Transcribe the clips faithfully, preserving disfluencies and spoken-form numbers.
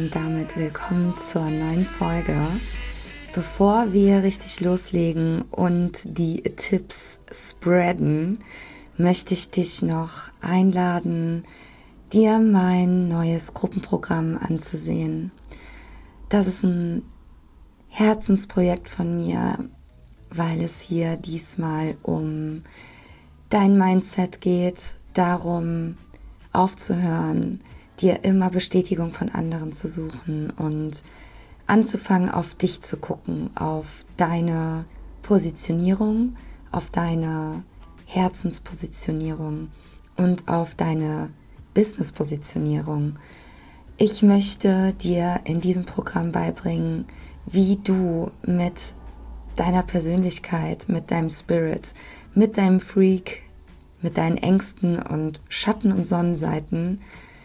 und damit willkommen zur neuen Folge. Bevor wir richtig loslegen und die Tipps spreaden, möchte ich dich noch einladen, dir mein neues Gruppenprogramm anzusehen. Das ist ein Herzensprojekt von mir, weil es hier diesmal um dein Mindset geht, darum aufzuhören, dir immer Bestätigung von anderen zu suchen und anzufangen, auf dich zu gucken, auf deine Positionierung, auf deine Herzenspositionierung und auf deine Business-Positionierung. Ich möchte dir in diesem Programm beibringen, wie du mit deiner Persönlichkeit, mit deinem Spirit, mit deinem Freak, mit deinen Ängsten und Schatten- und Sonnenseiten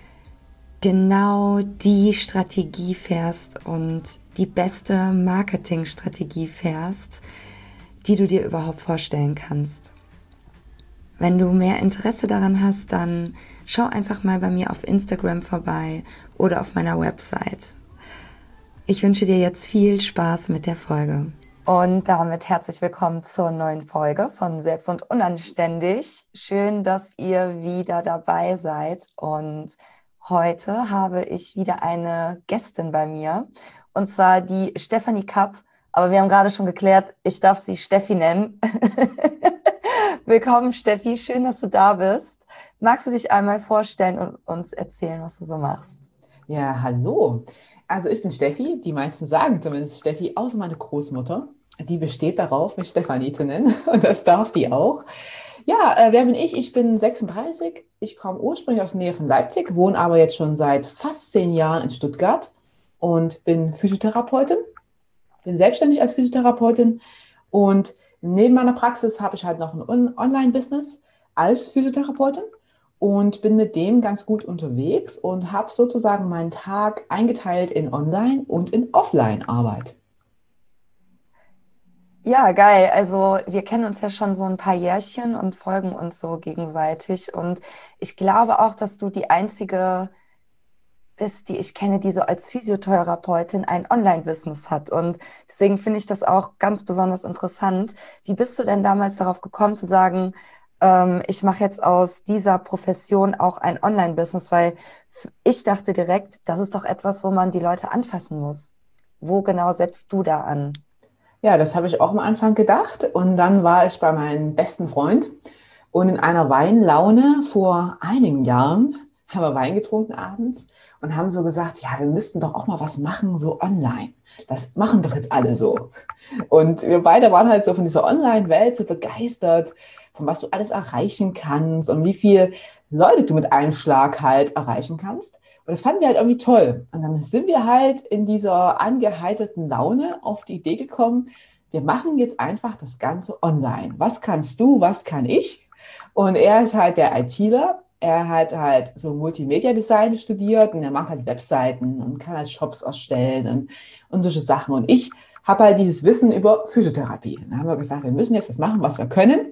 genau die Strategie fährst und die beste Marketingstrategie fährst, die du dir überhaupt vorstellen kannst. Wenn du mehr Interesse daran hast, dann schau einfach mal bei mir auf Instagram vorbei oder auf meiner Website. Ich wünsche dir jetzt viel Spaß mit der Folge. Und damit herzlich willkommen zur neuen Folge von Selbst und Unanständig. Schön, dass ihr wieder dabei seid. Und heute habe ich wieder eine Gästin bei mir. Und zwar die Stefanie Kapp. Aber wir haben gerade schon geklärt, ich darf sie Steffi nennen. Willkommen, Steffi. Schön, dass du da bist. Magst du dich einmal vorstellen und uns erzählen, was du so machst? Ja, hallo. Also ich bin Steffi. Die meisten sagen zumindest Steffi, außer meine Großmutter. Die besteht darauf, mich Stefanie zu nennen. Und das darf die auch. Ja, äh, wer bin ich? Ich bin sechsunddreißig. Ich komme ursprünglich aus der Nähe von Leipzig, wohne aber jetzt schon seit fast zehn Jahren in Stuttgart und bin Physiotherapeutin. Bin selbstständig als Physiotherapeutin. Und neben meiner Praxis habe ich halt noch ein On- Online-Business als Physiotherapeutin. Und bin mit dem ganz gut unterwegs und habe sozusagen meinen Tag eingeteilt in Online- und in Offline-Arbeit. Ja, geil. Also wir kennen uns ja schon so ein paar Jährchen und folgen uns so gegenseitig. Und ich glaube auch, dass du die einzige bist, die ich kenne, die so als Physiotherapeutin ein Online-Business hat. Und deswegen finde ich das auch ganz besonders interessant. Wie bist du denn damals darauf gekommen zu sagen, ähm, ich mache jetzt aus dieser Profession auch ein Online-Business? Weil f- ich dachte direkt, das ist doch etwas, wo man die Leute anfassen muss. Wo genau setzt du da an? Ja, das habe ich auch am Anfang gedacht. Und dann war ich bei meinem besten Freund und in einer Weinlaune vor einigen Jahren haben wir Wein getrunken abends und haben so gesagt, ja, wir müssten doch auch mal was machen, so online. Das machen doch jetzt alle so. Und wir beide waren halt so von dieser Online-Welt so begeistert, von was du alles erreichen kannst und wie viele Leute du mit einem Schlag halt erreichen kannst. Und das fanden wir halt irgendwie toll. Und dann sind wir halt in dieser angeheiterten Laune auf die Idee gekommen, wir machen jetzt einfach das Ganze online. Was kannst du, was kann ich? Und er ist halt der ITler. Er hat halt so Multimedia-Design studiert und er macht halt Webseiten und kann halt Shops erstellen und, und solche Sachen. Und ich habe halt dieses Wissen über Physiotherapie. Und dann haben wir gesagt, wir müssen jetzt was machen, was wir können.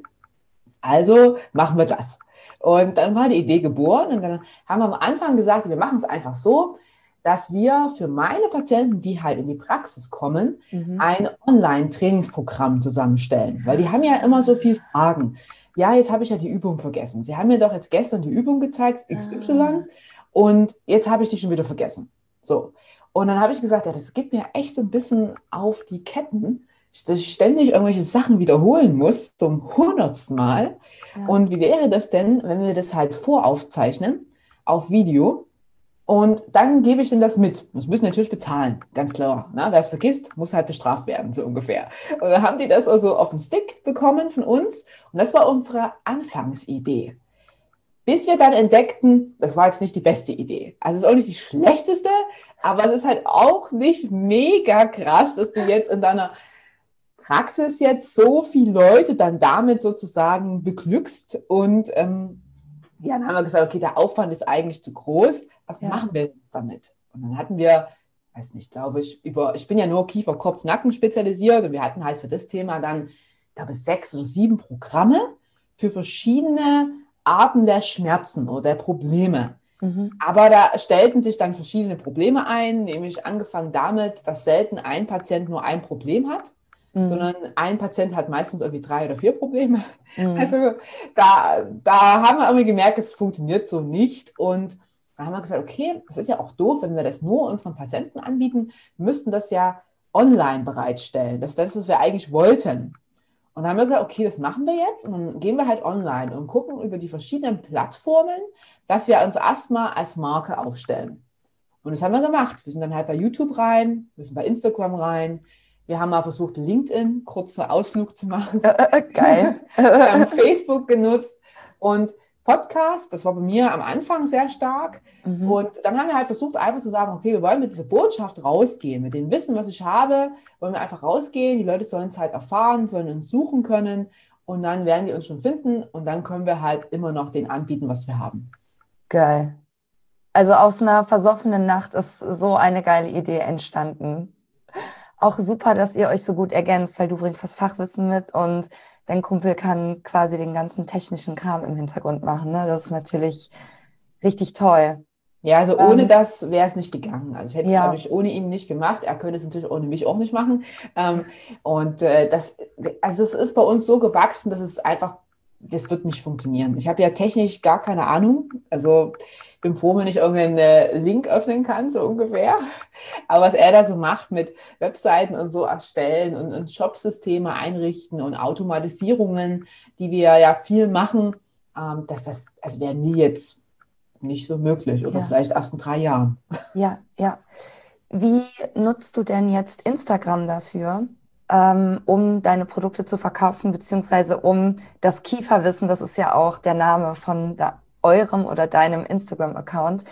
Also machen wir das. Und dann war die Idee geboren und dann haben wir am Anfang gesagt, wir machen es einfach so, dass wir für meine Patienten, die halt in die Praxis kommen, Mhm. ein Online-Trainingsprogramm zusammenstellen. Weil die haben ja immer so viele Fragen. Ja, jetzt habe ich ja die Übung vergessen. Sie haben mir doch jetzt gestern die Übung gezeigt, X Y, Ah, und jetzt habe ich die schon wieder vergessen. So. Und dann habe ich gesagt, ja, das geht mir echt so ein bisschen auf die Ketten, dass ich ständig irgendwelche Sachen wiederholen muss, zum hundertsten Mal. ja. Und wie wäre das denn, wenn wir das halt voraufzeichnen auf Video und dann gebe ich denen das mit. Das müssen natürlich bezahlen, ganz klar. Ne? Wer es vergisst, muss halt bestraft werden, so ungefähr. Und dann haben die das also auf den Stick bekommen von uns und das war unsere Anfangsidee. Bis wir dann entdeckten, das war jetzt nicht die beste Idee. Also es ist auch nicht die schlechteste, aber es ist halt auch nicht mega krass, dass du jetzt in deiner Praxis jetzt so viele Leute dann damit sozusagen beglückst. Und ähm, ja, dann haben wir gesagt, okay, der Aufwand ist eigentlich zu groß. Was Ja. machen wir damit? Und dann hatten wir, weiß nicht, glaube ich, über, ich bin ja nur Kiefer, Kopf, Nacken spezialisiert und wir hatten halt für das Thema dann, ich glaube, sechs oder sieben Programme für verschiedene Arten der Schmerzen oder der Probleme. Mhm. Aber da stellten sich dann verschiedene Probleme ein, nämlich angefangen damit, dass selten ein Patient nur ein Problem hat, Mhm. sondern ein Patient hat meistens irgendwie drei oder vier Probleme. Mhm. Also da, da haben wir irgendwie gemerkt, es funktioniert so nicht. Und da haben wir gesagt, okay, das ist ja auch doof, wenn wir das nur unseren Patienten anbieten, wir müssten das ja online bereitstellen. Das ist das, was wir eigentlich wollten. Und dann haben wir gesagt, okay, das machen wir jetzt. Und dann gehen wir halt online und gucken über die verschiedenen Plattformen, dass wir uns erstmal als Marke aufstellen. Und das haben wir gemacht. Wir sind dann halt bei YouTube rein, wir sind bei Instagram rein. Wir haben mal versucht, LinkedIn, kurzer Ausflug zu machen. Äh, äh, geil. Wir haben Facebook genutzt und Podcast, das war bei mir am Anfang sehr stark. Mhm. Und dann haben wir halt versucht, einfach zu sagen, okay, wir wollen mit dieser Botschaft rausgehen, mit dem Wissen, was ich habe, wollen wir einfach rausgehen. Die Leute sollen es halt erfahren, sollen uns suchen können und dann werden die uns schon finden und dann können wir halt immer noch den anbieten, was wir haben. Geil. Also aus einer versoffenen Nacht ist so eine geile Idee entstanden. Auch super, dass ihr euch so gut ergänzt, weil du bringst das Fachwissen mit und dein Kumpel kann quasi den ganzen technischen Kram im Hintergrund machen. Ne? Das ist natürlich richtig toll. Ja, also ohne Ähm, das wäre es nicht gegangen. Also ich hätte es, glaube ja, ich, ohne ihn nicht gemacht. Er könnte es natürlich ohne mich auch nicht machen. Ähm, und äh, das, also es ist bei uns so gewachsen, dass es einfach, das wird nicht funktionieren. Ich habe ja technisch gar keine Ahnung. Also ich bin froh, wenn ich irgendeinen äh, Link öffnen kann, so ungefähr. Aber was er da so macht mit Webseiten und so erstellen und, und Shopsysteme einrichten und Automatisierungen, die wir ja viel machen, ähm, dass das, also wäre mir jetzt nicht so möglich oder ja, vielleicht erst in drei Jahren. ja, ja. Wie nutzt du denn jetzt Instagram dafür, ähm, um deine Produkte zu verkaufen, beziehungsweise um das Kieferwissen, das ist ja auch der Name von da, eurem oder deinem Instagram-Account.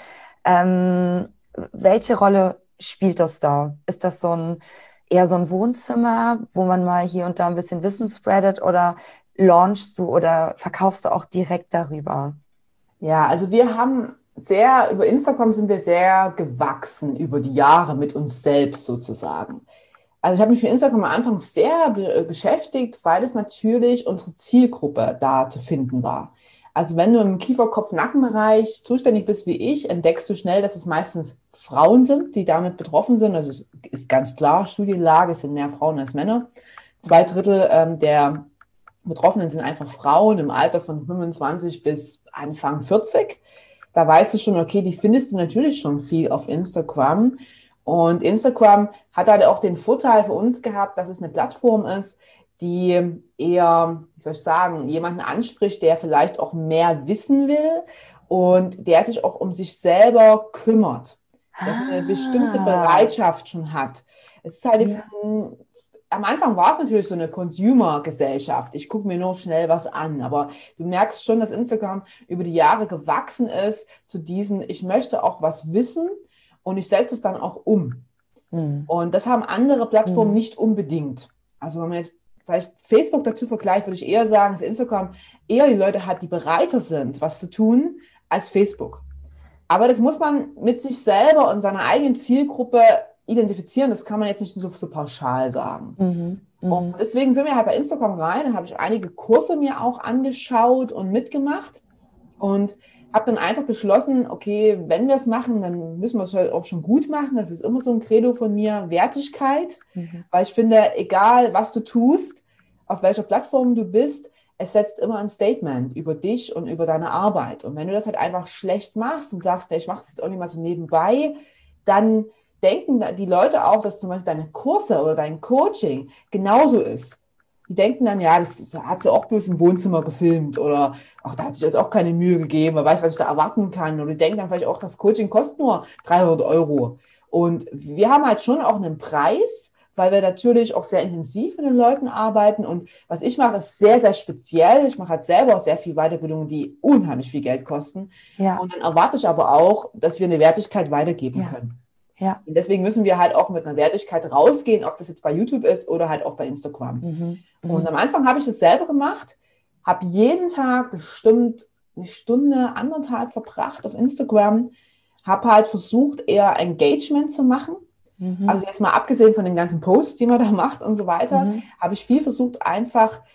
Ähm, welche Rolle spielt das da? Ist das so ein eher so ein Wohnzimmer, wo man mal hier und da ein bisschen Wissen spreadet oder launchst du oder verkaufst du auch direkt darüber? Ja, also wir haben sehr, über Instagram sind wir sehr gewachsen über die Jahre mit uns selbst sozusagen. Also ich habe mich mit Instagram am Anfang sehr be beschäftigt, weil es natürlich unsere Zielgruppe da zu finden war. Also wenn du im Kiefer-Kopf-Nackenbereich zuständig bist wie ich, entdeckst du schnell, dass es meistens Frauen sind, die damit betroffen sind. Also es ist ganz klar, Studienlage, es sind mehr Frauen als Männer. Zwei Drittel ähm, der Betroffenen sind einfach Frauen im Alter von fünfundzwanzig bis Anfang vierzig. Da weißt du schon, okay, die findest du natürlich schon viel auf Instagram. Und Instagram hat halt auch den Vorteil für uns gehabt, dass es eine Plattform ist, die eher, wie soll ich sagen, jemanden anspricht, der vielleicht auch mehr wissen will und der sich auch um sich selber kümmert, dass er eine bestimmte Ah, Bereitschaft schon hat. Es ist halt jetzt ja, ein, am Anfang war es natürlich so eine Consumer-Gesellschaft. Ich gucke mir nur schnell was an, aber du merkst schon, dass Instagram über die Jahre gewachsen ist zu diesen, ich möchte auch was wissen und ich setze es dann auch um. hm, Und das haben andere Plattformen hm, nicht unbedingt. Also wenn man jetzt vielleicht Facebook dazu vergleicht, würde ich eher sagen, dass Instagram eher die Leute hat, die bereiter sind, was zu tun, als Facebook. Aber das muss man mit sich selber und seiner eigenen Zielgruppe identifizieren. Das kann man jetzt nicht so, so pauschal sagen. mhm, Und mhm, deswegen sind wir halt bei Instagram rein. Da habe ich einige Kurse mir auch angeschaut und mitgemacht. Und habe dann einfach beschlossen, okay, wenn wir es machen, dann müssen wir es halt auch schon gut machen. Das ist immer so ein Credo von mir, Wertigkeit. mhm. Weil ich finde, egal was du tust, auf welcher Plattform du bist, es setzt immer ein Statement über dich und über deine Arbeit. Und wenn du das halt einfach schlecht machst und sagst, ich mache das jetzt auch nicht mal so nebenbei, dann denken die Leute auch, dass zum Beispiel deine Kurse oder dein Coaching genauso ist. Die denken dann, ja, das, das hat sie auch bloß im Wohnzimmer gefilmt oder ach, da hat sich jetzt auch keine Mühe gegeben, man weiß, was ich da erwarten kann. Oder die denken dann vielleicht auch, das Coaching kostet nur dreihundert Euro. Und wir haben halt schon auch einen Preis, weil wir natürlich auch sehr intensiv mit den Leuten arbeiten. Und was ich mache, ist sehr, sehr speziell. Ich mache halt selber auch sehr viel Weiterbildungen, die unheimlich viel Geld kosten. Ja, Und dann erwarte ich aber auch, dass wir eine Wertigkeit weitergeben ja, können. ja. Und deswegen müssen wir halt auch mit einer Wertigkeit rausgehen, ob das jetzt bei YouTube ist oder halt auch bei Instagram. Mhm, Und mhm, am Anfang habe ich das selber gemacht, habe jeden Tag bestimmt eine Stunde, anderthalb verbracht auf Instagram, habe halt versucht, eher Engagement zu machen. mhm, Also jetzt mal abgesehen von den ganzen Posts, die man da macht und so weiter, mhm, habe ich viel versucht, einfach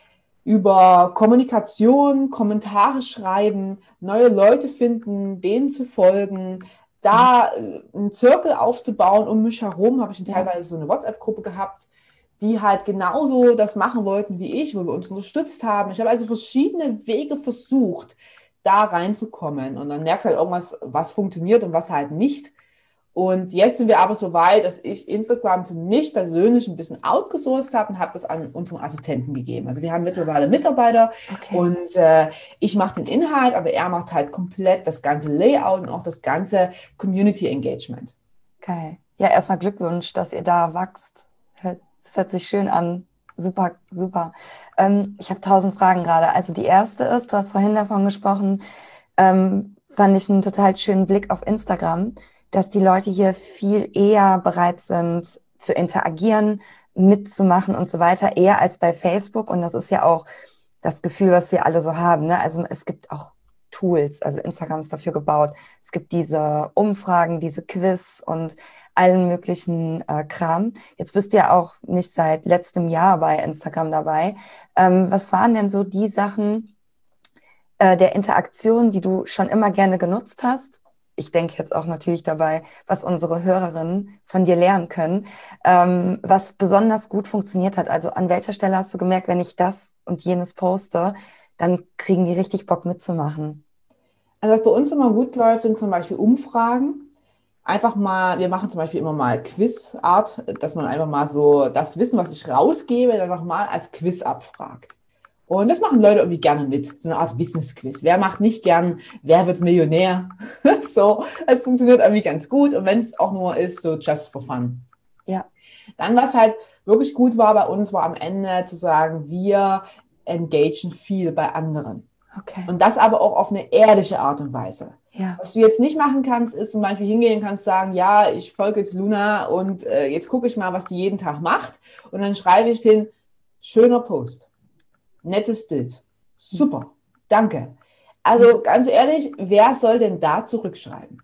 über Kommunikation, Kommentare schreiben, neue Leute finden, denen zu folgen, da äh, einen Zirkel aufzubauen um mich herum. Habe ich Ja. teilweise so eine WhatsApp-Gruppe gehabt, die halt genauso das machen wollten wie ich, wo wir uns unterstützt haben. Ich habe also verschiedene Wege versucht, da reinzukommen. Und dann merkst du halt irgendwas, was funktioniert und was halt nicht. Und jetzt sind wir aber so weit, dass ich Instagram für mich persönlich ein bisschen outgesourced habe und habe das an unseren Assistenten gegeben. Also wir haben mittlerweile Mitarbeiter Okay. und äh, ich mache den Inhalt, aber er macht halt komplett das ganze Layout und auch das ganze Community Engagement. Geil. Ja, erstmal Glückwunsch, dass ihr da wächst. Hört- Das hört sich schön an. Super, super. Ähm, ich habe tausend Fragen gerade. Also die erste ist, du hast vorhin davon gesprochen, ähm, fand ich einen total schönen Blick auf Instagram, dass die Leute hier viel eher bereit sind zu interagieren, mitzumachen und so weiter, eher als bei Facebook. Und das ist ja auch das Gefühl, was wir alle so haben, ne? Also es gibt auch Tools, also Instagram ist dafür gebaut. Es gibt diese Umfragen, diese Quiz und allen möglichen äh, Kram. Jetzt bist du ja auch nicht seit letztem Jahr bei Instagram dabei. Ähm, was waren denn so die Sachen äh, der Interaktion, die du schon immer gerne genutzt hast? Ich denke jetzt auch natürlich dabei, was unsere Hörerinnen von dir lernen können, ähm, was besonders gut funktioniert hat. Also an welcher Stelle hast du gemerkt, wenn ich das und jenes poste, dann kriegen die richtig Bock mitzumachen? Also was bei uns immer gut läuft, sind zum Beispiel Umfragen. Einfach mal, wir machen zum Beispiel immer mal Quizart, dass man einfach mal so das Wissen, was ich rausgebe, dann nochmal als Quiz abfragt. Und das machen Leute irgendwie gerne mit, so eine Art Wissensquiz. Wer macht nicht gern, wer wird Millionär? So, das funktioniert irgendwie ganz gut. Und wenn es auch nur ist, so just for fun. Ja, Dann, was halt wirklich gut war bei uns, war am Ende zu sagen, wir engagen viel bei anderen. okay. Und das aber auch auf eine ehrliche Art und Weise. Ja, Was du jetzt nicht machen kannst, ist zum Beispiel hingehen kannst, sagen, ja, ich folge jetzt Luna und äh, jetzt gucke ich mal, was die jeden Tag macht. Und dann schreibe ich hin, schöner Post, nettes Bild, super, danke. Also ganz ehrlich, wer soll denn da zurückschreiben?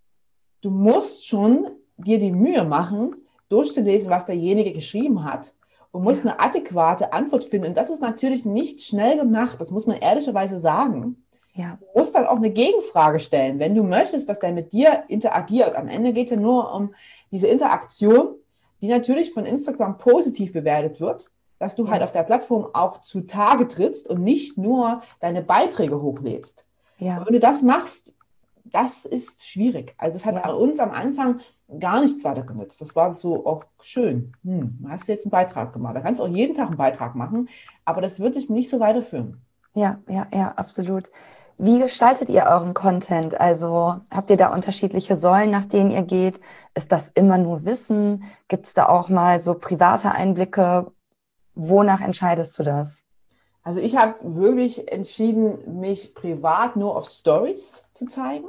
Du musst schon dir die Mühe machen, durchzulesen, was derjenige geschrieben hat und musst Ja. eine adäquate Antwort finden. Und das ist natürlich nicht schnell gemacht, das muss man ehrlicherweise sagen. ja, Du musst dann auch eine Gegenfrage stellen, wenn du möchtest, dass der mit dir interagiert. Am Ende geht es ja nur um diese Interaktion, die natürlich von Instagram positiv bewertet wird, dass du Ja. halt auf der Plattform auch zutage trittst und nicht nur deine Beiträge hochlädst. ja, Und wenn du das machst, das ist schwierig. Also das hat Ja. uns am Anfang gar nichts weiter genutzt. Das war so auch schön. Hm, hast du jetzt einen Beitrag gemacht. Da kannst du auch jeden Tag einen Beitrag machen, aber das wird dich nicht so weiterführen. ja, ja, ja, absolut. Wie gestaltet ihr euren Content? Also habt ihr da unterschiedliche Säulen, nach denen ihr geht? Ist das immer nur Wissen? Gibt es da auch mal so private Einblicke? Wonach entscheidest du das? Also ich habe wirklich entschieden, mich privat nur auf Stories zu zeigen,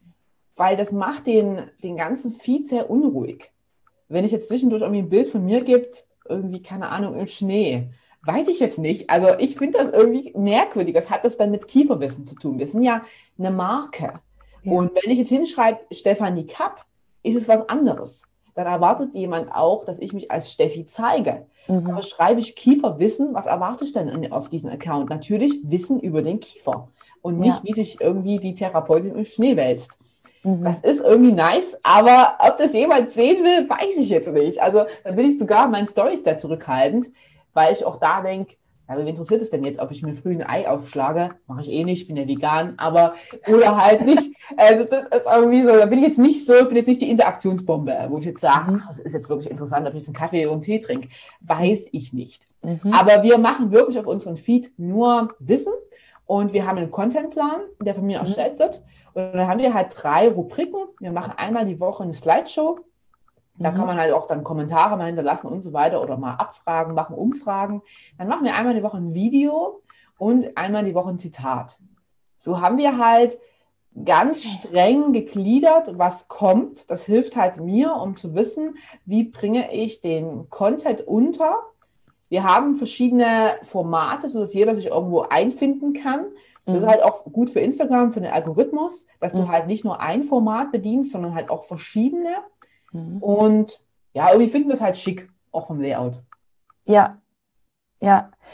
weil das macht den, den ganzen Feed sehr unruhig. Wenn es jetzt zwischendurch irgendwie ein Bild von mir gibt, irgendwie, keine Ahnung, im Schnee, weiß ich jetzt nicht. Also ich finde das irgendwie merkwürdig. Was hat das dann mit Kieferwissen zu tun? Wir sind ja eine Marke. Ja. Und wenn ich jetzt hinschreibe, Stefanie Kapp, ist es was anderes. Dann erwartet jemand auch, dass ich mich als Steffi zeige. Mhm. Aber schreibe ich Kieferwissen, was erwarte ich denn in- auf diesen Account? Natürlich Wissen über den Kiefer und nicht, Ja. wie sich irgendwie die Therapeutin im Schnee wälzt. Mhm. Das ist irgendwie nice, aber ob das jemand sehen will, weiß ich jetzt nicht. Also da bin ich sogar meinen Storys sehr zurückhaltend, weil ich auch da denke, ja, wen interessiert es denn jetzt, ob ich mir früh ein Ei aufschlage? Mache ich eh nicht, ich bin ja vegan, aber oder halt nicht. Also das ist irgendwie so, da bin ich jetzt nicht so, bin jetzt nicht die Interaktionsbombe, wo ich jetzt sage, Mhm. ach, das ist jetzt wirklich interessant, ob ich jetzt einen Kaffee oder einen Tee trinke. Weiß ich nicht. Mhm. Aber wir machen wirklich auf unserem Feed nur Wissen und wir haben einen Contentplan, der von mir Mhm. erstellt wird. Und dann haben wir halt drei Rubriken. Wir machen einmal die Woche eine Slideshow. Da kann Mhm. man halt auch dann Kommentare mal hinterlassen und so weiter oder mal Abfragen, machen Umfragen. Dann machen wir einmal die Woche ein Video und einmal die Woche ein Zitat. So haben wir halt ganz streng gegliedert, was kommt. Das hilft halt mir, um zu wissen, wie bringe ich den Content unter. Wir haben verschiedene Formate, sodass jeder sich irgendwo einfinden kann. Das ist Mhm. halt auch gut für Instagram, für den Algorithmus, dass du Mhm. halt nicht nur ein Format bedienst, sondern halt auch verschiedene. Mhm. Und ja, irgendwie finden wir es halt schick, auch vom Layout. Ja, ja.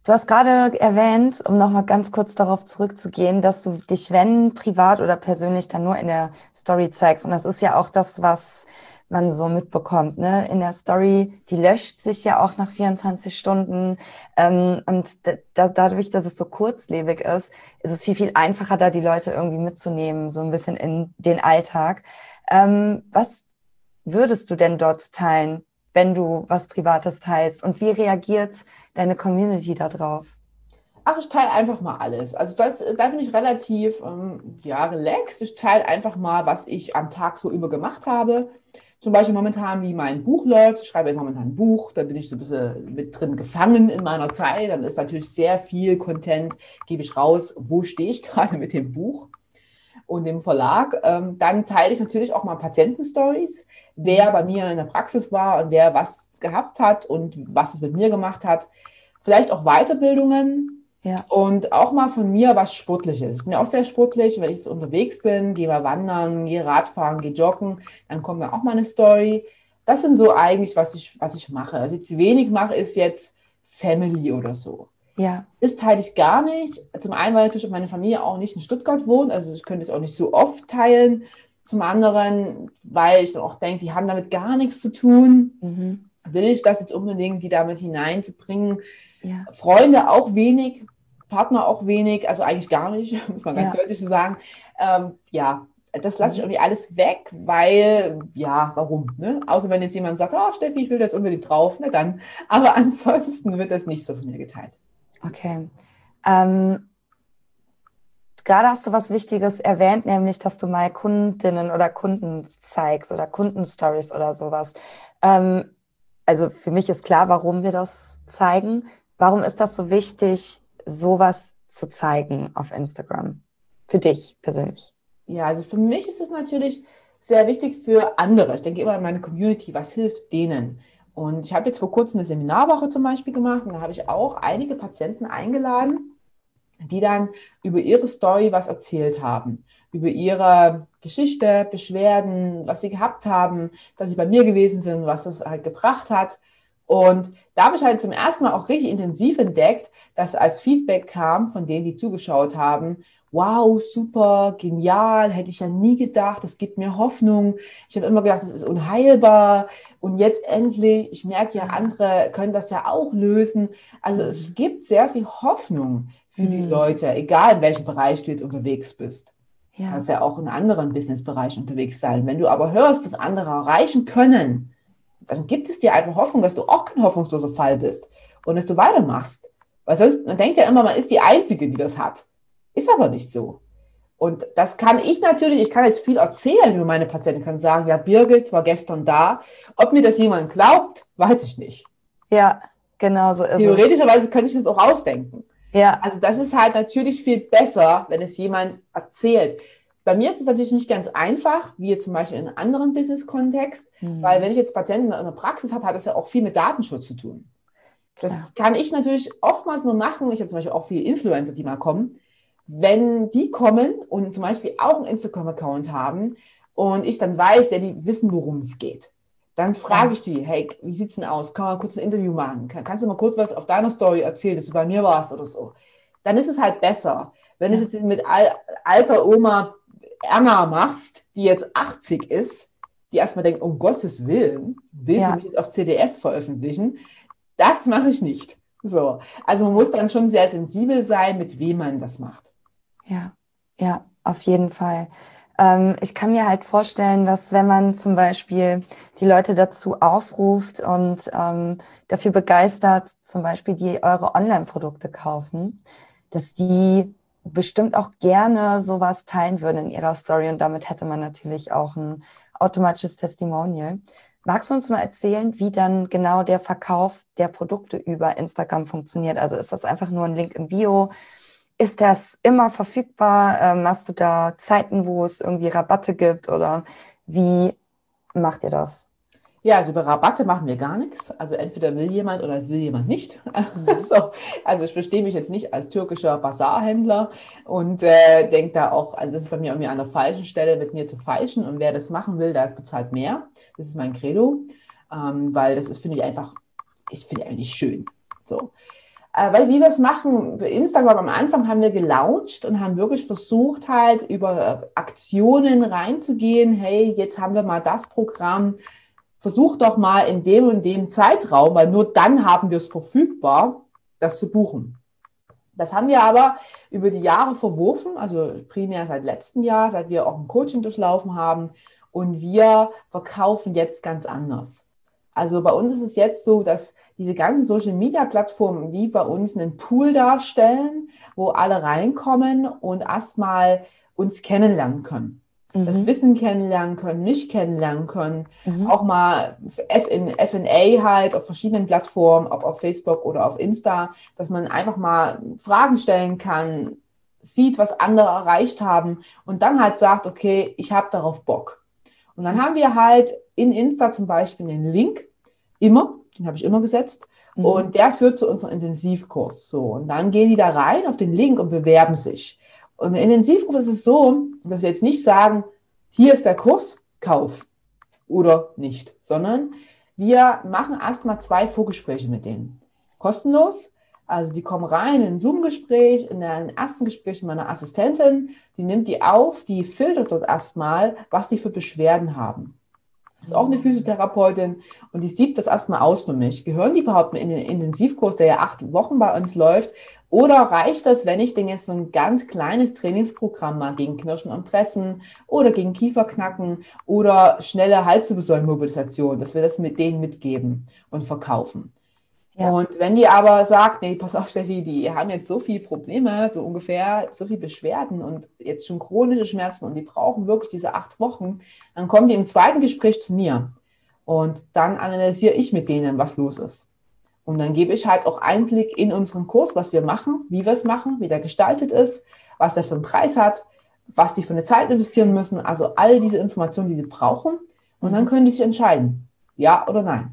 Du hast gerade erwähnt, um nochmal ganz kurz darauf zurückzugehen, dass du dich, wenn privat oder persönlich, dann nur in der Story zeigst. Und das ist ja auch das, was man so mitbekommt, ne? In der Story, die löscht sich ja auch nach vierundzwanzig Stunden. Ähm, und da, da, dadurch, dass es so kurzlebig ist, ist es viel, viel einfacher, da die Leute irgendwie mitzunehmen, so ein bisschen in den Alltag. Ähm, was würdest du denn dort teilen, wenn du was Privates teilst? Und wie reagiert deine Community da drauf? Ach, ich teile einfach mal alles. Also das, da bin ich relativ ähm, ja, relaxed. Ich teile einfach mal, was ich am Tag so über gemacht habe. Zum Beispiel momentan, wie mein Buch läuft. Ich schreibe momentan ein Buch, da bin ich so ein bisschen mit drin gefangen in meiner Zeit. Dann ist natürlich sehr viel Content, gebe ich raus, wo stehe ich gerade mit dem Buch und dem Verlag. Ähm, dann teile ich natürlich auch mal Patientenstories, wer bei mir in der Praxis war und wer was gehabt hat und was es mit mir gemacht hat. Vielleicht auch Weiterbildungen Ja, und auch mal von mir was Sportliches. Ich bin ja auch sehr sportlich, wenn ich jetzt unterwegs bin, gehe mal wandern, gehe Radfahren, gehe joggen, dann kommt mir auch mal eine Story. Das sind so eigentlich, was ich, was ich mache. Also jetzt wenig mache, ist jetzt Family oder so. ja, Das teile ich gar nicht. Zum einen, weil natürlich meine Familie auch nicht in Stuttgart wohnt, also ich könnte es auch nicht so oft teilen. Zum anderen, weil ich dann auch denke, die haben damit gar nichts zu tun. mhm. Will ich das jetzt unbedingt, die damit hineinzubringen? Ja, Freunde auch wenig, Partner auch wenig, also eigentlich gar nicht, muss man ganz ja, deutlich so sagen. Ähm, ja, das lasse ich mhm. irgendwie alles weg, weil, ja, warum? Ne? Außer wenn jetzt jemand sagt, oh Steffi, ich will jetzt unbedingt drauf, na dann. Aber ansonsten wird das nicht so von mir geteilt. Okay. Ähm, gerade hast du was Wichtiges erwähnt, nämlich, dass du mal Kundinnen oder Kunden zeigst oder Kundenstories oder sowas. Ähm, also für mich ist klar, warum wir das zeigen. Warum ist das so wichtig, sowas zu zeigen auf Instagram? Für dich persönlich. Ja, also für mich ist es natürlich sehr wichtig für andere. Ich denke immer an meine Community, was hilft denen? Und ich habe jetzt vor kurzem eine Seminarwoche zum Beispiel gemacht und da habe ich auch einige Patienten eingeladen, die dann über ihre Story was erzählt haben, über ihre Geschichte, Beschwerden, was sie gehabt haben, dass sie bei mir gewesen sind, was das halt gebracht hat. Und da habe ich halt zum ersten Mal auch richtig intensiv entdeckt, dass als Feedback kam von denen, die zugeschaut haben, wow, super, genial, hätte ich ja nie gedacht, das gibt mir Hoffnung. Ich habe immer gedacht, das ist unheilbar. Und jetzt endlich, ich merke ja, andere können das ja auch lösen. Also es gibt sehr viel Hoffnung für die Mhm. Leute, egal in welchem Bereich du jetzt unterwegs bist. Du Ja, kannst ja auch in anderen Businessbereichen unterwegs sein. Wenn du aber hörst, was andere erreichen können, dann gibt es dir einfach Hoffnung, dass du auch kein hoffnungsloser Fall bist und dass du weitermachst. Weil sonst, man denkt ja immer, man ist die Einzige, die das hat. Ist aber nicht so. Und das kann ich natürlich, ich kann jetzt viel erzählen über meine Patienten, ich kann sagen, ja, Birgit war gestern da. Ob mir das jemand glaubt, weiß ich nicht. ja, genau so ist es. Theoretischerweise könnte ich mir das auch ausdenken. Ja, Also das ist halt natürlich viel besser, wenn es jemand erzählt. Bei mir ist es natürlich nicht ganz einfach, wie jetzt zum Beispiel in einem anderen Business-Kontext, weil mhm. wenn ich jetzt Patienten in einer Praxis habe, hat das ja auch viel mit Datenschutz zu tun. Klar. Das kann ich natürlich oftmals nur machen. Ich habe zum Beispiel auch viele Influencer, die mal kommen. Wenn die kommen und zum Beispiel auch einen Instagram-Account haben und ich dann weiß, ja, die wissen, worum es geht, dann frage Ja, ich die, hey, wie sieht's denn aus? Kann man kurz ein Interview machen? Kann, kannst du mal kurz was auf deiner Story erzählen, dass du bei mir warst oder so? Dann ist es halt besser. Wenn du ja, es jetzt mit al alter Oma Erna machst, die jetzt achtzig ist, die erstmal denkt, um Gottes Willen, willst du ja, mich jetzt auf C D F veröffentlichen? Das mache ich nicht. So. Also man muss dann schon sehr sensibel sein, mit wem man das macht. ja, ja, auf jeden Fall. Ähm, ich kann mir halt vorstellen, dass wenn man zum Beispiel die Leute dazu aufruft und ähm, dafür begeistert, zum Beispiel die eure Online-Produkte kaufen, dass die bestimmt auch gerne sowas teilen würden in ihrer Story und damit hätte man natürlich auch ein automatisches Testimonial. Magst du uns mal erzählen, wie dann genau der Verkauf der Produkte über Instagram funktioniert? Also ist das einfach nur ein Link im Bio? Ist das immer verfügbar? Ähm, hast du da Zeiten, wo es irgendwie Rabatte gibt oder wie macht ihr das? Ja, also über Rabatte machen wir gar nichts. Also entweder will jemand oder will jemand nicht. Mhm. So, also ich verstehe mich jetzt nicht als türkischer Basarhändler und äh, denke da auch, also das ist bei mir irgendwie an der falschen Stelle, mit mir zu feilschen. Und wer das machen will, der bezahlt mehr. Das ist mein Credo, ähm, weil das ist, finde ich einfach, ich finde einfach nicht schön. So. Äh, weil wie wir es machen, bei Instagram am Anfang haben wir gelauncht und haben wirklich versucht halt über Aktionen reinzugehen. Hey, jetzt haben wir mal das Programm. Versuch doch mal in dem und dem Zeitraum, weil nur dann haben wir es verfügbar, das zu buchen. Das haben wir aber über die Jahre verworfen, also primär seit letztem Jahr, seit wir auch ein Coaching durchlaufen haben. Und wir verkaufen jetzt ganz anders. Also bei uns ist es jetzt so, dass diese ganzen Social-Media-Plattformen wie bei uns einen Pool darstellen, wo alle reinkommen und erstmal uns kennenlernen können. Mhm. Das Wissen kennenlernen können, mich kennenlernen können. Mhm. Auch mal F und A halt auf verschiedenen Plattformen, ob auf Facebook oder auf Insta, dass man einfach mal Fragen stellen kann, sieht, was andere erreicht haben und dann halt sagt, okay, ich habe darauf Bock. Und dann haben wir halt in Insta zum Beispiel einen Link, immer, den habe ich immer gesetzt, mhm. und der führt zu unserem Intensivkurs. So, und dann gehen die da rein auf den Link und bewerben sich. Und im Intensivkurs ist es so, dass wir jetzt nicht sagen, hier ist der Kurs, kauf oder nicht, sondern wir machen erstmal zwei Vorgespräche mit denen. Kostenlos. Also die kommen rein in ein Zoom-Gespräch, in einem ersten Gespräch mit meiner Assistentin, die nimmt die auf, die filtert dort erstmal, was die für Beschwerden haben. Das ist auch eine Physiotherapeutin und die siebt das erstmal aus für mich. Gehören die überhaupt in den Intensivkurs, der ja acht Wochen bei uns läuft? Oder reicht das, wenn ich denen jetzt so ein ganz kleines Trainingsprogramm mache gegen Knirschen und Pressen oder gegen Kieferknacken oder schnelle Halswirbelsäulenmobilisation, dass wir das mit denen mitgeben und verkaufen? Ja. Und wenn die aber sagt, nee, pass auf, Steffi, die haben jetzt so viele Probleme, so ungefähr so viele Beschwerden und jetzt schon chronische Schmerzen und die brauchen wirklich diese acht Wochen, dann kommen die im zweiten Gespräch zu mir und dann analysiere ich mit denen, was los ist. Und dann gebe ich halt auch Einblick in unseren Kurs, was wir machen, wie wir es machen, wie der gestaltet ist, was der für einen Preis hat, was die für eine Zeit investieren müssen, also all diese Informationen, die die brauchen und mhm. dann können die sich entscheiden, ja oder nein.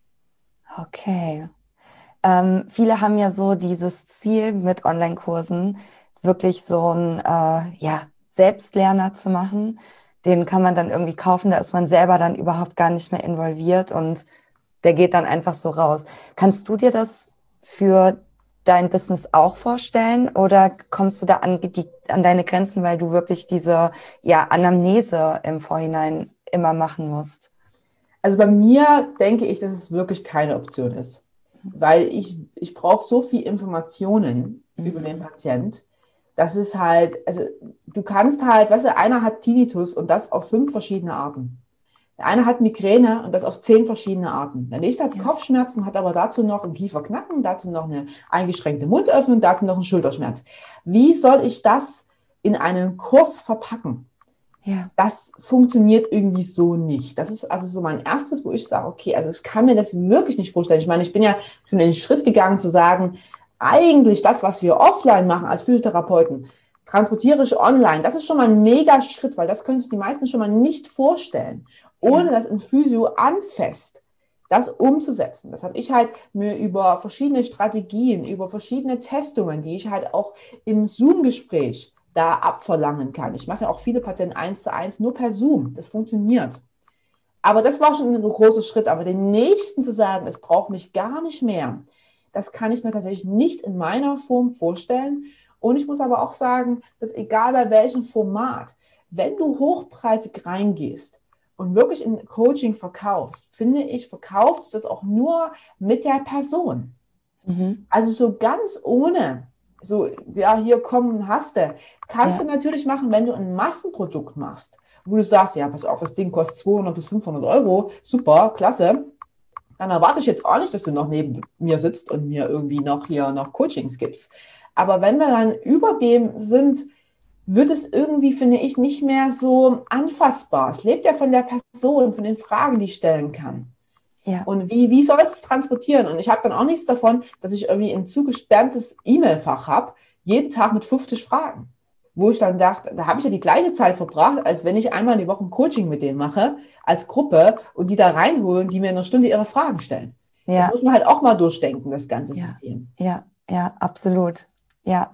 Okay. Ähm, viele haben ja so dieses Ziel mit Online-Kursen, wirklich so ein äh, ja, Selbstlerner zu machen. Den kann man dann irgendwie kaufen, da ist man selber dann überhaupt gar nicht mehr involviert und der geht dann einfach so raus. Kannst du dir das für dein Business auch vorstellen oder kommst du da an, die, an deine Grenzen, weil du wirklich diese ja, Anamnese im Vorhinein immer machen musst? Also bei mir denke ich, dass es wirklich keine Option ist. Weil ich, ich brauche so viel Informationen mhm. über den Patient, dass es halt, also du kannst halt, weißt du, einer hat Tinnitus und das auf fünf verschiedene Arten. Der eine hat Migräne und das auf zehn verschiedene Arten. Der nächste hat ja. Kopfschmerzen, hat aber dazu noch ein Kieferknacken, dazu noch eine eingeschränkte Mundöffnung, dazu noch einen Schulterschmerz. Wie soll ich das in einen Kurs verpacken? Ja. Das funktioniert irgendwie so nicht. Das ist also so mein erstes, wo ich sage, okay, also ich kann mir das wirklich nicht vorstellen. Ich meine, ich bin ja schon den Schritt gegangen zu sagen, eigentlich das, was wir offline machen als Physiotherapeuten, transportiere ich online. Das ist schon mal ein mega Schritt, weil das können sich die meisten schon mal nicht vorstellen, ohne ja. das in Physio anfasst, das umzusetzen. Das habe ich halt mir über verschiedene Strategien, über verschiedene Testungen, die ich halt auch im Zoom-Gespräch da abverlangen kann. Ich mache ja auch viele Patienten eins zu eins nur per Zoom. Das funktioniert. Aber das war schon ein großer Schritt. Aber den nächsten zu sagen, es braucht mich gar nicht mehr, das kann ich mir tatsächlich nicht in meiner Form vorstellen. Und ich muss aber auch sagen, dass egal bei welchem Format, wenn du hochpreisig reingehst und wirklich in Coaching verkaufst, finde ich, verkaufst du das auch nur mit der Person. Mhm. Also so ganz ohne so, ja, hier kommen, hast du. Kannst ja. du natürlich machen, wenn du ein Massenprodukt machst, wo du sagst, ja, pass auf, das Ding kostet zweihundert bis fünfhundert Euro, super, klasse. Dann erwarte ich jetzt auch nicht, dass du noch neben mir sitzt und mir irgendwie noch hier noch Coachings gibst. Aber wenn wir dann über dem sind, wird es irgendwie, finde ich, nicht mehr so anfassbar. Es lebt ja von der Person, von den Fragen, die ich stellen kann. Ja. Und wie, wie soll ich es transportieren? Und ich habe dann auch nichts davon, dass ich irgendwie ein zugesperrtes E-Mail-Fach habe, jeden Tag mit fünfzig Fragen. Wo ich dann dachte, da habe ich ja die gleiche Zeit verbracht, als wenn ich einmal die Woche ein Coaching mit denen mache, als Gruppe, und die da reinholen, die mir in einer Stunde ihre Fragen stellen. Ja. Das muss man halt auch mal durchdenken, das ganze ja. System. Ja, ja, absolut. Ja.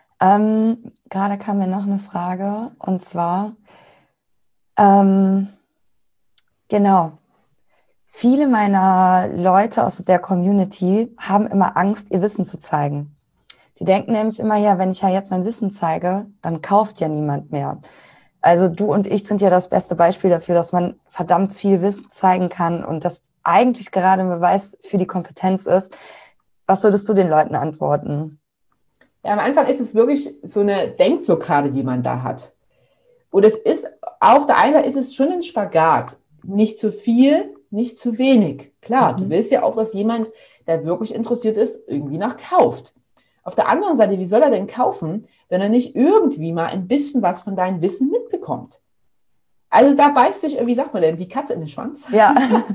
Ähm, gerade kam mir noch eine Frage, und zwar, ähm, genau, viele meiner Leute aus der Community haben immer Angst, ihr Wissen zu zeigen. Die denken nämlich immer, ja, wenn ich ja jetzt mein Wissen zeige, dann kauft ja niemand mehr. Also du und ich sind ja das beste Beispiel dafür, dass man verdammt viel Wissen zeigen kann und das eigentlich gerade ein Beweis für die Kompetenz ist. Was würdest du den Leuten antworten? Ja, am Anfang ist es wirklich so eine Denkblockade, die man da hat. Und es ist, auf der einen Seite ist es schon ein Spagat. Nicht zu viel, nicht zu wenig. Klar, mhm. Du willst ja auch, dass jemand, der wirklich interessiert ist, irgendwie nach kauft. Auf der anderen Seite, wie soll er denn kaufen, wenn er nicht irgendwie mal ein bisschen was von deinem Wissen mitbekommt? Also da beißt sich, wie sagt man denn, die Katze in den Schwanz. Ja.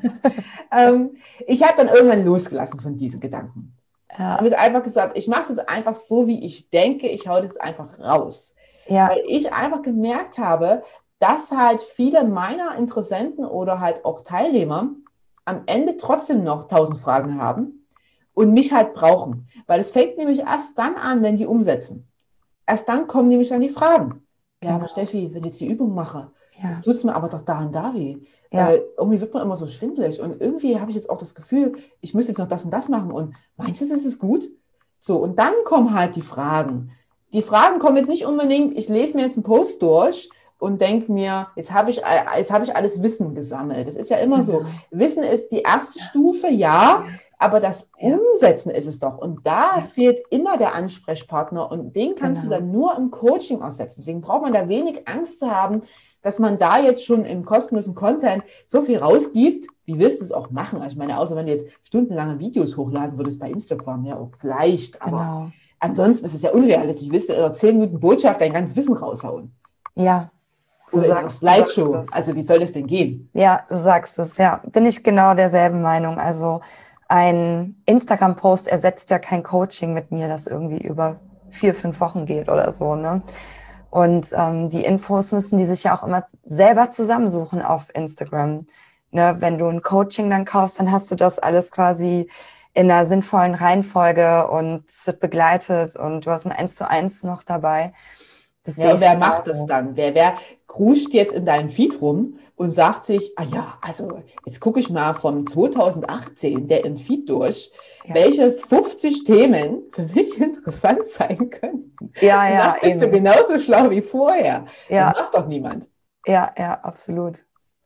ähm, ich habe dann irgendwann losgelassen von diesen Gedanken. Ja. Ich habe jetzt einfach gesagt, ich mache es jetzt einfach so, wie ich denke, ich hau das jetzt einfach raus. Ja. Weil ich einfach gemerkt habe, dass halt viele meiner Interessenten oder halt auch Teilnehmer am Ende trotzdem noch tausend Fragen haben und mich halt brauchen. Weil es fängt nämlich erst dann an, wenn die umsetzen. Erst dann kommen nämlich dann die Fragen. Ja, genau. Aber Steffi, wenn ich jetzt die Übung mache, ja. tut es mir aber doch da und da weh. Ja. Äh, irgendwie wird man immer so schwindelig. Und irgendwie habe ich jetzt auch das Gefühl, ich müsste jetzt noch das und das machen. Und meinst du, das ist gut? So, und dann kommen halt die Fragen. Die Fragen kommen jetzt nicht unbedingt, ich lese mir jetzt einen Post durch und denke mir, jetzt habe ich, jetzt habe ich alles Wissen gesammelt. Das ist ja immer so. Wissen ist die erste Stufe, ja, aber das Umsetzen ist es doch. Und da fehlt immer der Ansprechpartner und den kannst genau. du dann nur im Coaching aussetzen. Deswegen braucht man da wenig Angst zu haben, dass man da jetzt schon im kostenlosen Content so viel rausgibt, wie willst du es auch machen? Also ich meine, außer wenn du jetzt stundenlange Videos hochladen würdest bei Instagram, ja, auch vielleicht, aber genau. ansonsten ist es ja unrealistisch. Willst du in zehn Minuten Botschaft dein ganzes Wissen raushauen? Ja. Oder in einer Slideshow. Also wie soll das denn gehen? Ja, du sagst es, ja. Bin ich genau derselben Meinung. Also ein Instagram-Post ersetzt ja kein Coaching mit mir, das irgendwie über vier, fünf Wochen geht oder so, ne? Und ähm, die Infos müssen die sich ja auch immer selber zusammensuchen auf Instagram. Ne? Wenn du ein Coaching dann kaufst, dann hast du das alles quasi in einer sinnvollen Reihenfolge und es wird begleitet und du hast ein Eins zu eins noch dabei. Das ja, und wer macht das dann? Wer, wer kruscht jetzt in deinem Feed rum und sagt sich, ah ja, also jetzt gucke ich mal von zweitausendachtzehn der im Feed durch, ja. welche fünfzig Themen für mich interessant sein könnten. Ja, ja. Dann bist eben. du genauso schlau wie vorher. Ja. Das macht doch niemand. Ja, ja, absolut.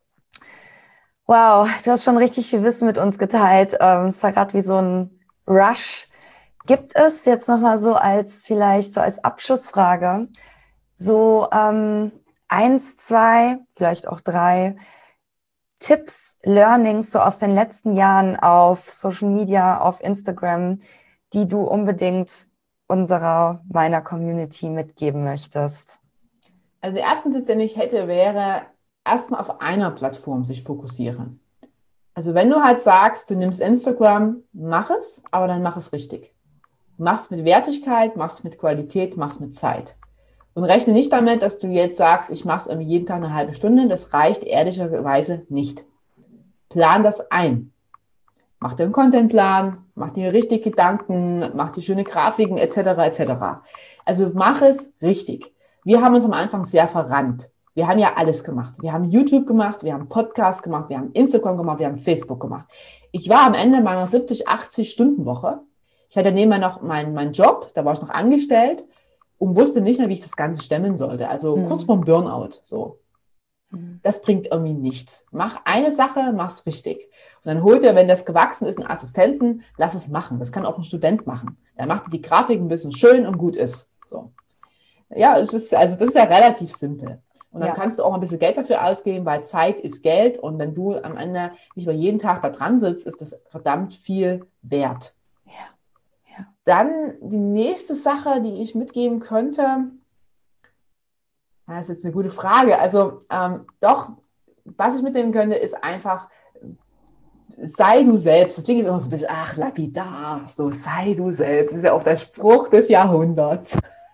Wow, du hast schon richtig viel Wissen mit uns geteilt. Es war gerade wie so ein Rush. Gibt es jetzt nochmal so als, vielleicht so als Abschlussfrage, so ähm, eins, zwei, vielleicht auch drei Tipps, Learnings so aus den letzten Jahren auf Social Media, auf Instagram, die du unbedingt unserer, meiner Community mitgeben möchtest? Also der erste Tipp, den ich hätte, wäre erstmal auf einer Plattform sich fokussieren. Also wenn du halt sagst, du nimmst Instagram, mach es, aber dann mach es richtig. Mach es mit Wertigkeit, mach es mit Qualität, mach es mit Zeit. Und rechne nicht damit, dass du jetzt sagst, ich mache es irgendwie jeden Tag eine halbe Stunde. Das reicht ehrlicherweise nicht. Plan das ein. Mach dir einen Contentplan, mach dir richtig Gedanken, mach dir schöne Grafiken et cetera et cetera. Also mach es richtig. Wir haben uns am Anfang sehr verrannt. Wir haben ja alles gemacht. Wir haben YouTube gemacht, wir haben Podcast gemacht, wir haben Instagram gemacht, wir haben Facebook gemacht. Ich war am Ende meiner siebzig, achtzig Stunden Woche. Ich hatte nebenbei noch meinen, meinen Job, da war ich noch angestellt und wusste nicht mehr, wie ich das Ganze stemmen sollte. Also mhm. kurz vorm Burnout. So. Mhm. Das bringt irgendwie nichts. Mach eine Sache, mach's richtig. Und dann holt ihr, wenn das gewachsen ist, einen Assistenten, lass es machen. Das kann auch ein Student machen. Der macht die Grafik ein bisschen schön und gut ist. So. Ja, es ist, also das ist ja relativ simpel. Und dann ja. kannst du auch ein bisschen Geld dafür ausgeben, weil Zeit ist Geld. Und wenn du am Ende nicht mehr jeden Tag da dran sitzt, ist das verdammt viel wert. Ja. Ja. Dann die nächste Sache, die ich mitgeben könnte, das ist jetzt eine gute Frage. Also ähm, doch, was ich mitnehmen könnte, ist einfach, sei du selbst. Das klingt jetzt immer so ein bisschen, ach, lapidar, so sei du selbst. Das ist ja auch der Spruch des Jahrhunderts.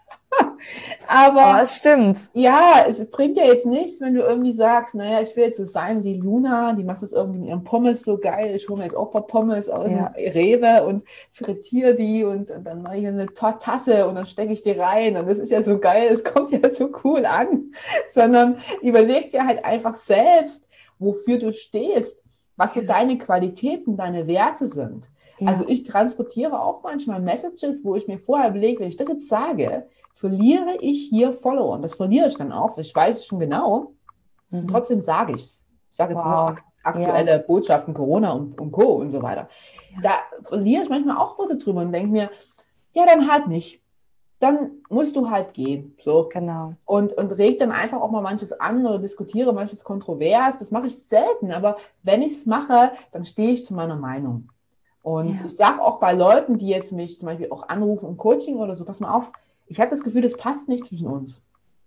Aber oh, es stimmt. Ja, es bringt ja jetzt nichts, wenn du irgendwie sagst, naja, ich will jetzt so sein wie die Luna, die macht das irgendwie mit ihrem Pommes so geil, ich hole mir jetzt auch ein paar Pommes aus ja. dem Rewe und frittiere die und, und dann mache ich eine Tasse und dann stecke ich die rein und das ist ja so geil, es kommt ja so cool an, sondern überleg dir halt einfach selbst, wofür du stehst was so deine Qualitäten, deine Werte sind. Ja. Also ich transportiere auch manchmal Messages, wo ich mir vorher überlege, wenn ich das jetzt sage, verliere ich hier Follower. Und das verliere ich dann auch, ich weiß es schon genau. Mhm. Und trotzdem sage ich es. Ich sage jetzt Wow. nur ak aktuelle ja. Botschaften, Corona und, und Co. und so weiter. Ja. Da verliere ich manchmal auch Worte drüber und denke mir, ja, dann halt nicht. Dann musst du halt gehen. So. Genau. Und, und reg dann einfach auch mal manches an oder diskutiere manches kontrovers. Das mache ich selten, aber wenn ich es mache, dann stehe ich zu meiner Meinung. Und ja. ich sage auch bei Leuten, die jetzt mich zum Beispiel auch anrufen um Coaching oder so, pass mal auf, ich habe das Gefühl, das passt nicht zwischen uns.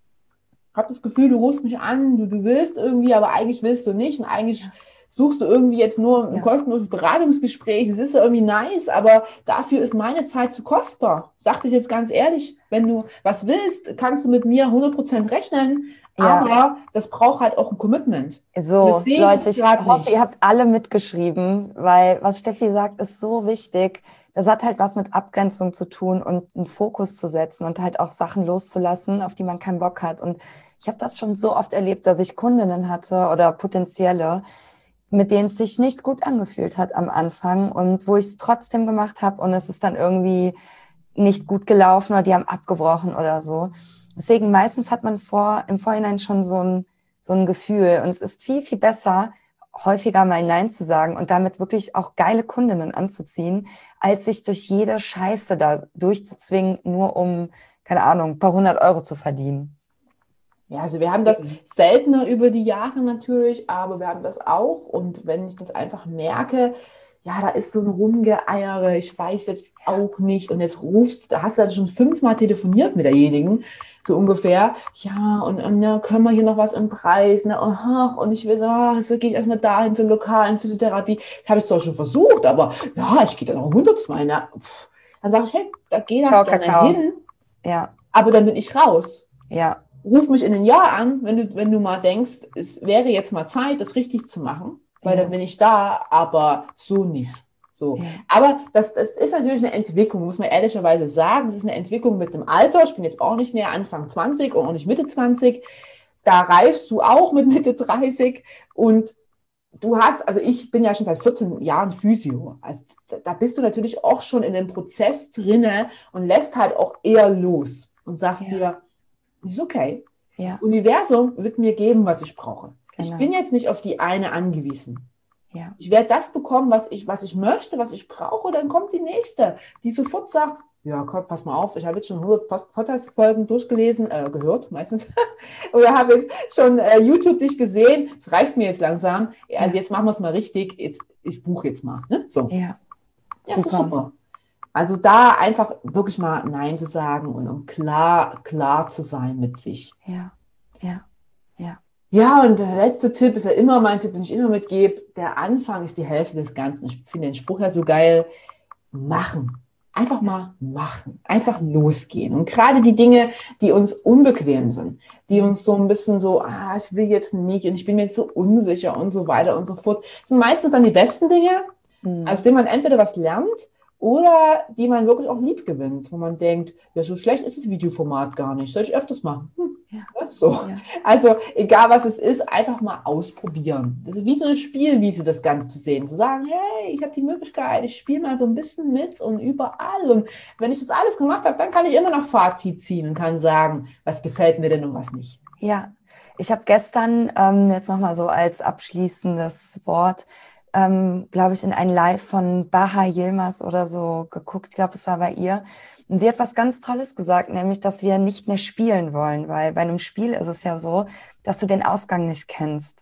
Ich habe das Gefühl, du rufst mich an, du, du willst irgendwie, aber eigentlich willst du nicht und eigentlich ja. suchst du irgendwie jetzt nur ein ja. kostenloses Beratungsgespräch. Es ist ja irgendwie nice, aber dafür ist meine Zeit zu kostbar. Sag dich jetzt ganz ehrlich, wenn du was willst, kannst du mit mir hundert Prozent rechnen, ja. aber das braucht halt auch ein Commitment. So, ich Leute, ich hoffe, nicht. Ihr habt alle mitgeschrieben, weil was Steffi sagt, ist so wichtig. Das hat halt was mit Abgrenzung zu tun und einen Fokus zu setzen und halt auch Sachen loszulassen, auf die man keinen Bock hat. Und ich habe das schon so oft erlebt, dass ich Kundinnen hatte oder potenzielle, mit denen es sich nicht gut angefühlt hat am Anfang und wo ich es trotzdem gemacht habe und es ist dann irgendwie nicht gut gelaufen oder die haben abgebrochen oder so. Deswegen meistens hat man vor im Vorhinein schon so ein, so ein Gefühl und es ist viel, viel besser, häufiger mal Nein zu sagen und damit wirklich auch geile Kundinnen anzuziehen, als sich durch jede Scheiße da durchzuzwingen, nur um, keine Ahnung, ein paar hundert Euro zu verdienen. Ja, also wir haben das seltener über die Jahre natürlich, aber wir haben das auch. Und wenn ich das einfach merke, ja, da ist so ein Rumgeeiere, ich weiß jetzt auch nicht. Und jetzt rufst, da hast du halt schon fünfmal telefoniert mit derjenigen, so ungefähr. Ja, und, und ja, können wir hier noch was im Preis? Ne? Und, ach, und ich will so, ach, so gehe ich erstmal dahin zur lokalen Physiotherapie. Das habe ich zwar schon versucht, aber ja, ich gehe dann auch hundertzwei. Ne? Dann sage ich, hey, da geh da gerne Kakao. hin. Ja. Aber dann bin ich raus. Ja. Ruf mich in ein Jahr an, wenn du, wenn du mal denkst, es wäre jetzt mal Zeit, das richtig zu machen, weil ja. dann bin ich da, aber so nicht. So. Ja. Aber das, das ist natürlich eine Entwicklung, muss man ehrlicherweise sagen. Das ist eine Entwicklung mit dem Alter. Ich bin jetzt auch nicht mehr Anfang zwanzig und auch nicht Mitte zwanzig. Da reifst du auch mit Mitte dreißig und du hast, also ich bin ja schon seit vierzehn Jahren Physio. Also da bist du natürlich auch schon in dem Prozess drinne und lässt halt auch eher los und sagst ja. dir, ist okay. Ja. Das Universum wird mir geben, was ich brauche. Genau. Ich bin jetzt nicht auf die eine angewiesen. Ja. Ich werde das bekommen, was ich, was ich möchte, was ich brauche. Dann kommt die nächste, die sofort sagt, ja, komm, pass mal auf, ich habe jetzt schon hundert Podcast-Folgen durchgelesen, äh, gehört meistens. Oder habe jetzt schon äh, YouTube dich gesehen. Es reicht mir jetzt langsam. Also ja. jetzt machen wir es mal richtig. Jetzt, ich buche jetzt mal. Ne? So. Ja, ja super. Ist super. Also da einfach wirklich mal Nein zu sagen und um klar, klar zu sein mit sich. Ja, ja, ja. Ja, und der letzte Tipp ist ja immer mein Tipp, den ich immer mitgebe. Der Anfang ist die Hälfte des Ganzen. Ich finde den Spruch ja so geil. Machen. Einfach mal machen. Einfach losgehen. Und gerade die Dinge, die uns unbequem sind, die uns so ein bisschen so, ah, ich will jetzt nicht und ich bin mir jetzt so unsicher und so weiter und so fort, sind meistens dann die besten Dinge, mhm. aus denen man entweder was lernt, oder die man wirklich auch lieb gewinnt, wo man denkt, ja, so schlecht ist das Videoformat gar nicht, soll ich öfters machen. Hm. Ja. So. Ja. Also egal was es ist, einfach mal ausprobieren. Das ist wie so eine Spielwiese, das Ganze zu sehen, zu sagen, hey, ich habe die Möglichkeit, ich spiele mal so ein bisschen mit und überall. Und wenn ich das alles gemacht habe, dann kann ich immer noch Fazit ziehen und kann sagen, was gefällt mir denn und was nicht. Ja, ich habe gestern, ähm, jetzt nochmal so als abschließendes Wort, Ähm, glaube ich, in ein Live von Baha Yilmaz oder so geguckt. Ich glaube, es war bei ihr. Und sie hat was ganz Tolles gesagt, nämlich, dass wir nicht mehr spielen wollen, weil bei einem Spiel ist es ja so, dass du den Ausgang nicht kennst.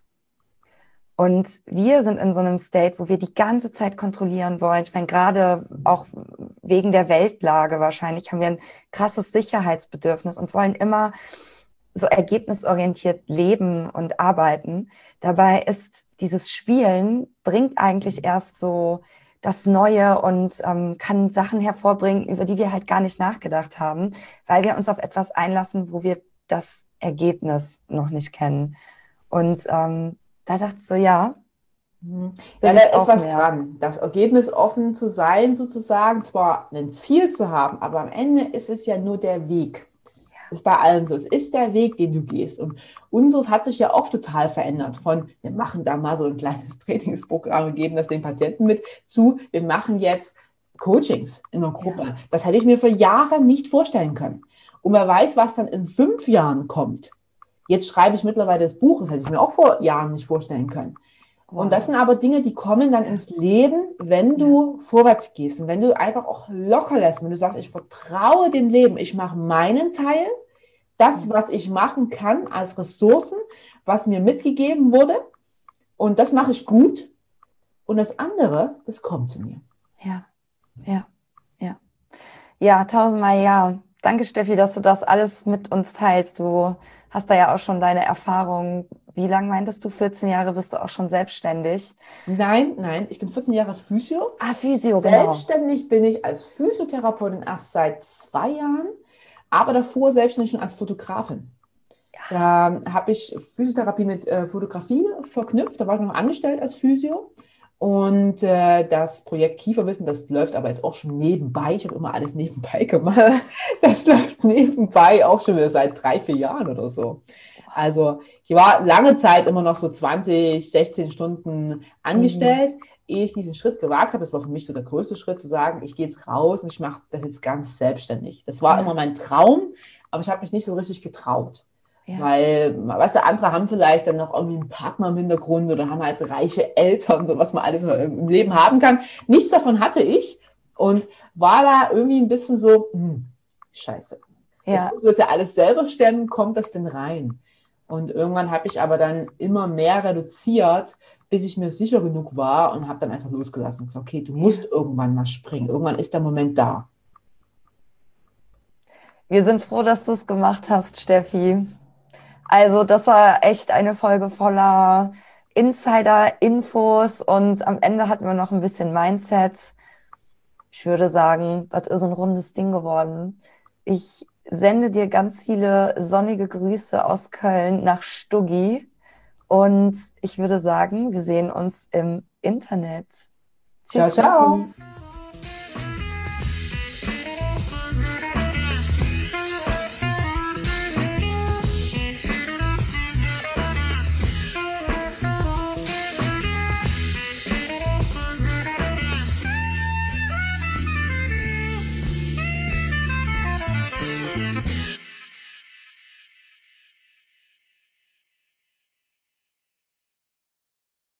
Und wir sind in so einem State, wo wir die ganze Zeit kontrollieren wollen. Ich meine, gerade auch wegen der Weltlage wahrscheinlich haben wir ein krasses Sicherheitsbedürfnis und wollen immer so ergebnisorientiert leben und arbeiten. Dabei ist dieses Spielen, bringt eigentlich erst so das Neue und ähm, kann Sachen hervorbringen, über die wir halt gar nicht nachgedacht haben, weil wir uns auf etwas einlassen, wo wir das Ergebnis noch nicht kennen. Und ähm, da dachte ich so, ja, ja, da ist was mehr dran. Das Ergebnis offen zu sein, sozusagen, zwar ein Ziel zu haben, aber am Ende ist es ja nur der Weg. Das ist bei allen so. Es ist der Weg, den du gehst. Und unseres hat sich ja auch total verändert. Von, wir machen da mal so ein kleines Trainingsprogramm und geben das den Patienten mit, zu, wir machen jetzt Coachings in der Gruppe. Ja. Das hätte ich mir vor Jahren nicht vorstellen können. Und wer weiß, was dann in fünf Jahren kommt. Jetzt schreibe ich mittlerweile das Buch, das hätte ich mir auch vor Jahren nicht vorstellen können. Wow. Und das sind aber Dinge, die kommen dann ins Leben, wenn du ja. vorwärts gehst und wenn du einfach auch locker lässt, wenn du sagst, ich vertraue dem Leben, ich mache meinen Teil, das, was ich machen kann als Ressourcen, was mir mitgegeben wurde, und das mache ich gut, und das andere, das kommt zu mir. Ja, ja, ja. Ja, tausendmal ja. Danke, Steffi, dass du das alles mit uns teilst. Du hast da ja auch schon deine Erfahrungen. Wie lange meintest du? vierzehn Jahre bist du auch schon selbstständig? Nein, nein, ich bin vierzehn Jahre Physio. Ah, Physio, genau. Selbstständig bin ich als Physiotherapeutin erst seit zwei Jahren, aber davor selbstständig schon als Fotografin. Ja. Da habe ich Physiotherapie mit äh, Fotografie verknüpft. Da war ich noch angestellt als Physio. Und äh, das Projekt Kieferwissen, das läuft aber jetzt auch schon nebenbei. Ich habe immer alles nebenbei gemacht. Das läuft nebenbei auch schon wieder seit drei, vier Jahren oder so. Also ich war lange Zeit immer noch so zwanzig, sechzehn Stunden angestellt, mhm. ehe ich diesen Schritt gewagt habe. Das war für mich so der größte Schritt, zu sagen, ich gehe jetzt raus und ich mache das jetzt ganz selbstständig. Das war ja. immer mein Traum, aber ich habe mich nicht so richtig getraut. Ja. Weil, weißt du, andere haben vielleicht dann noch irgendwie einen Partner im Hintergrund oder haben halt reiche Eltern, was man alles im Leben haben kann. Nichts davon hatte ich und war da irgendwie ein bisschen so, hm, scheiße. Ja. Jetzt muss man das ja alles selber stemmen, kommt das denn rein? Und irgendwann habe ich aber dann immer mehr reduziert, bis ich mir sicher genug war und habe dann einfach losgelassen und gesagt, okay, du musst ja. irgendwann mal springen. Irgendwann ist der Moment da. Wir sind froh, dass du es gemacht hast, Steffi. Also das war echt eine Folge voller Insider-Infos und am Ende hatten wir noch ein bisschen Mindset. Ich würde sagen, das ist ein rundes Ding geworden. Ich sende dir ganz viele sonnige Grüße aus Köln nach Stuggi und ich würde sagen, wir sehen uns im Internet. Tschüss, ciao, ciao.